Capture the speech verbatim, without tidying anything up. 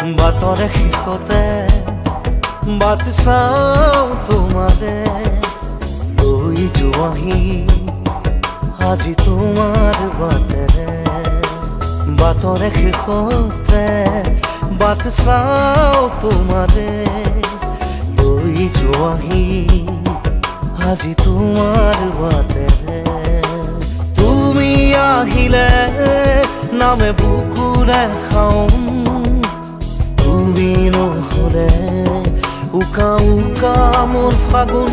বাটৰে শেষতে বাট চাওঁ তোমাৰে লৈ যোৱাহি আজি তোমাৰ বাটেৰে বাটৰে শেষতে বাট চাওঁ তোমাৰে লৈ যোৱাহি আজি তোমাৰ বাটেৰে তুমি আহিলে নামে বুকুৰে খাওঁ তুমি নহ'লে উকা উকা মোৰ ফাগুন